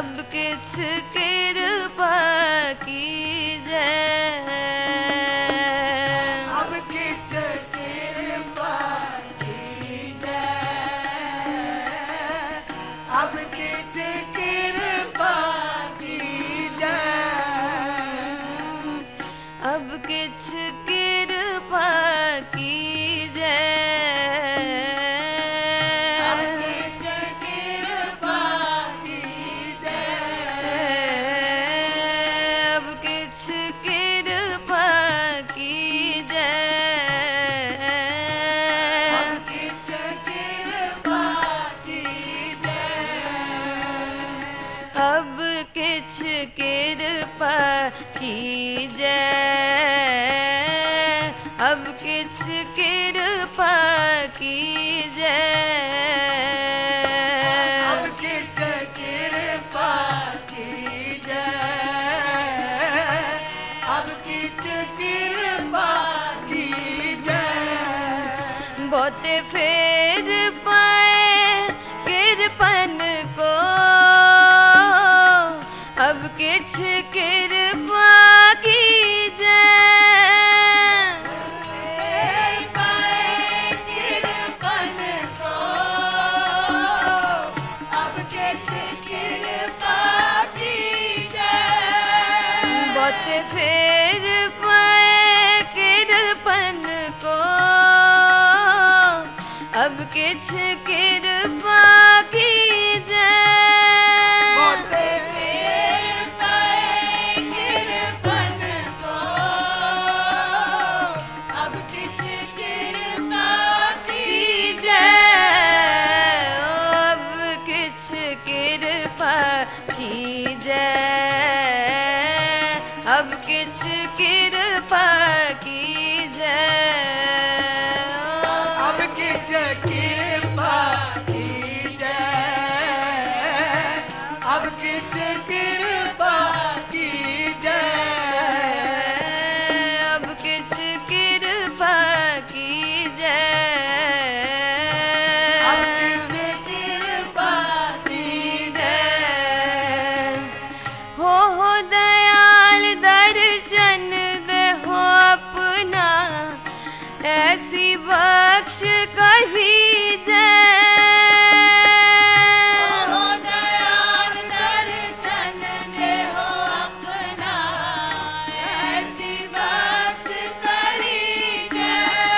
अब किछ कृपा कीजै अब किछ कृपा कीजै अब किछ कृपा कीजै अब किछ कृपा कीजै अब किछ कृपा कीजै अब किछ कृपा कीजै अब किछ कृपा कीजै अब किछ कृपा कीजै बहुते फेर पाए कृपन को अब किछ कृपा कीजै कृपन को अब किछ कृपा कीजै बहुते फेर पाए कृपन को अब किछ कृपा कीजै अब किछ कृपा कीजै अब किछ कृपा कीजै अब किछ कृपा कीजै अब किछ कृपा कीजै अब किछ कृपा कीजै हो दयाल दर्शन दे हो अपना ऐसी बख्श कहीजै हो दयाल दर्शन दे हो अपना ऐसी बख्श कहीजै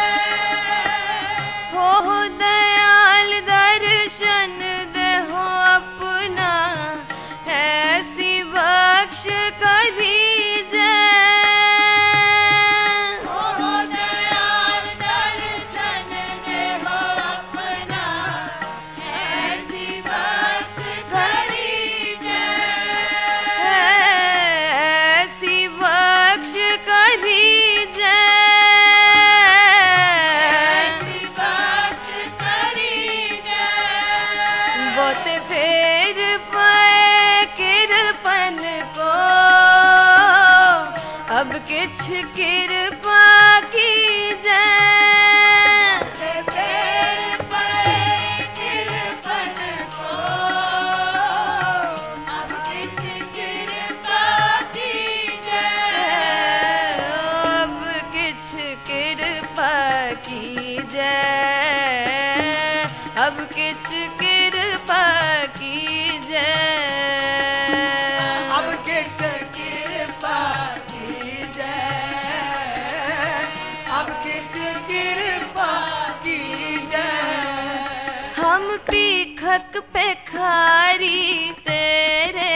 हो दयाल दर्शन दे हो अपना ऐसी बख्श कहीजै हो दयाल दर्शन दे हो अपना ऐसी बख्श कहीजै ऐसी बख्श कहीजै ऐसी बख्श कहीजै बहुत फेर पाए कृपन को अब किछ कृपा कीजै फेर पाए कृपन को अब किछ कृपा कीजै अब किछ कृपा कीजै अब किछ कृपा कीजै अब किछ कृपा कीजै अब किछ कृपा कीजै हम पीखक पेखारी तेरे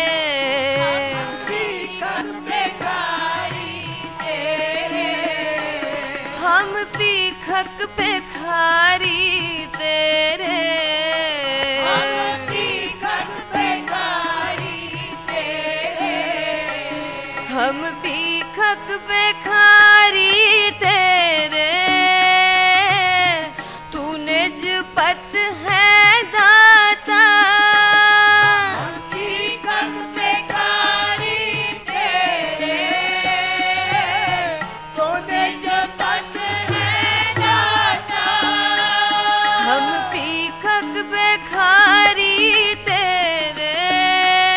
पीखक पेखारी तेरे हम पीखक पेखारी तेरे हम पीखक पेखारी तेरे हम पीखक पेखारी तेरे तू निज पत है दाता पीखक पेखारी तेरे तूने जब पत है दाता हम पीखक पेखारी तेरे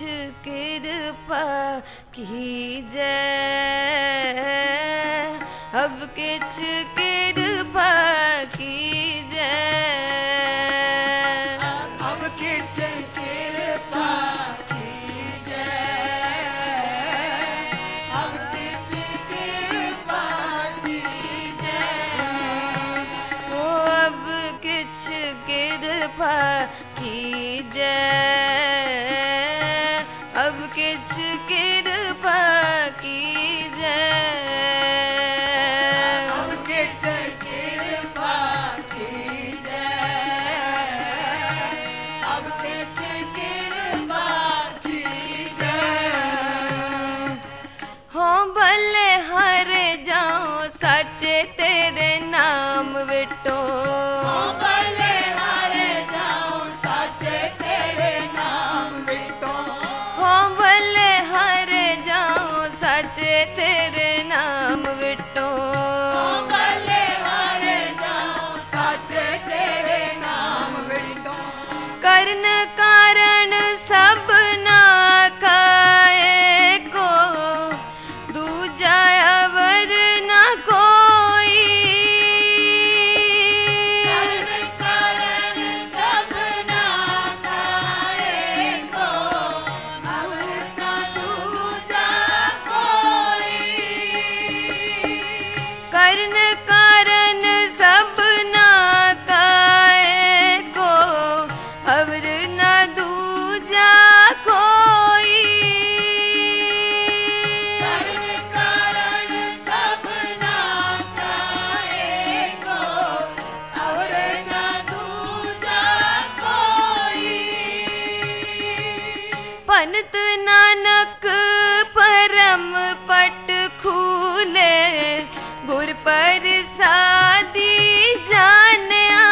कृपा कीजै, अब किछ कृपा कीजै, अब किछ कृपा कीजै, अब किछ कृपा कीजै, ओ अब किछ कृपा कीजै, अब किछ कृपा कीजै, अब किछ कृपा कीजै, अब किछ कृपा कीजै, हो भले हर जाऊं सच्चे तेरे नाम विटो, भले हारे जाऊं सच्चे तेरे नाम विटो, हो भले हर जाऊं सच्चे तेरे नाम विटो, भले हारे जाऊं सच्चे तेरे नाम विटो, करण कारण सब ना खाए को, दूजा अवर ना कोई, कारण सब ना खाए को, और ना दूजा कोई, करण कारण सब ना खाए को, अवर ना दूजा कोई, कारण सब ना खाए को, और ना दूजा कोई, पंत नानक परम पट खूले, गुर प्रसादी जानिया,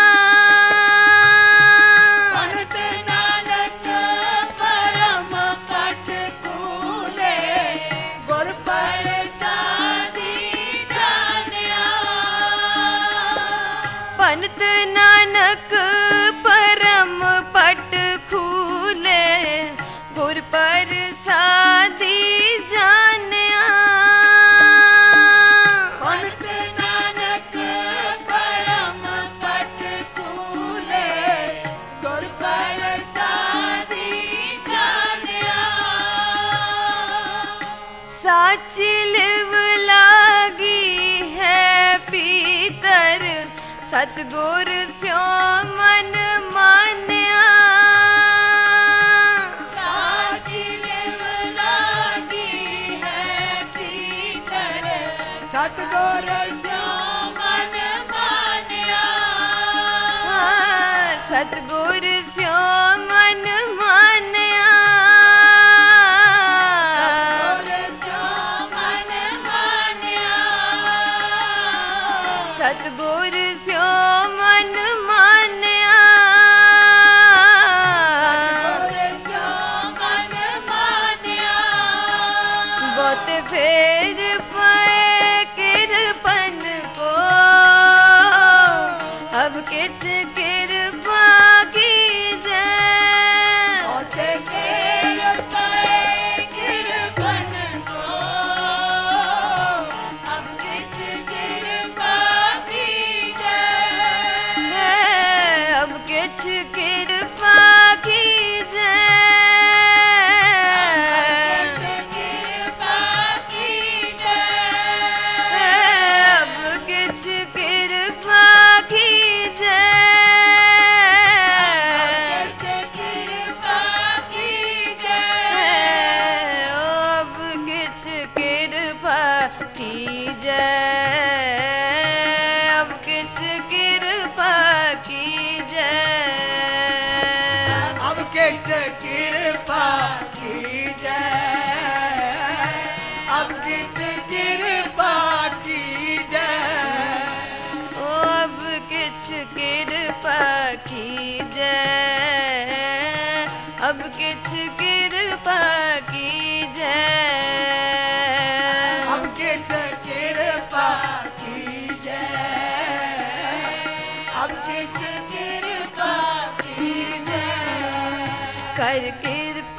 पंत नानक परम पट कूले, गुर प्रसादी जानिया, पंत नानक परम पट खूले, गुर प्रसादी जानिया, पंत नानक परम पट कूले, गुर प्रसादी जानिया, साची लिव लागी है पीतर, सतगुर स्यो मन मान्या, साची लिव लागी है पीतर, सतगुर स्यो मन मान्या, सतगुर स्यो मन मान्या, सतगुर स्यो मन सतगुर मान्या, स्यो मन मान्या, सतगुर स्यो मन मान्या, बहुत फेर पाए किरपन को, अब किछ कृपा कीजै, ओते केर पाए किरपन को, अब किछ कृपा कीजै, अब किछ कृपा कीजै, कृपा कीजै, अब किछ कृपा कीजै, कृपा कीजै, अब किछ कृपा कीजै, अब किछ कृपा कीजै, अब किछ कृपा कीजै, अब किछ कृपा कीजै, अब किछ कृपा कीजै, अब किछ कृपा कीजै, अब किछ कृपा कीजै, अब किछ कृपा कीजै, कर कृपा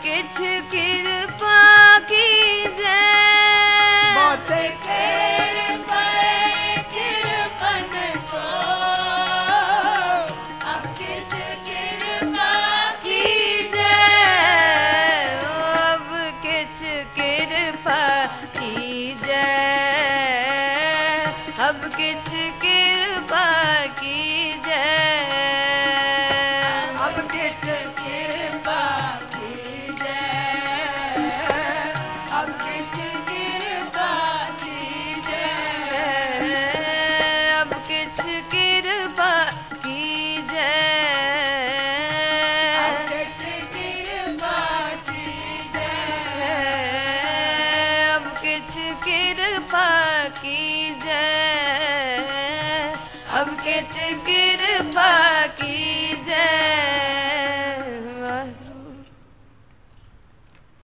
किछ कृपा कीजै बहुत कृपा कृपन को अब किछ कृपा कीजै अब किछ कृपा कीजै अब किछ कृपा कीजै अब किछ कृपा कीजै अब किछ कृपा कीजै अब किछ कृपा कीजै अब किछ कृपा कीजै अब किछ कृपा कीजै अब किछ कृपा कीजै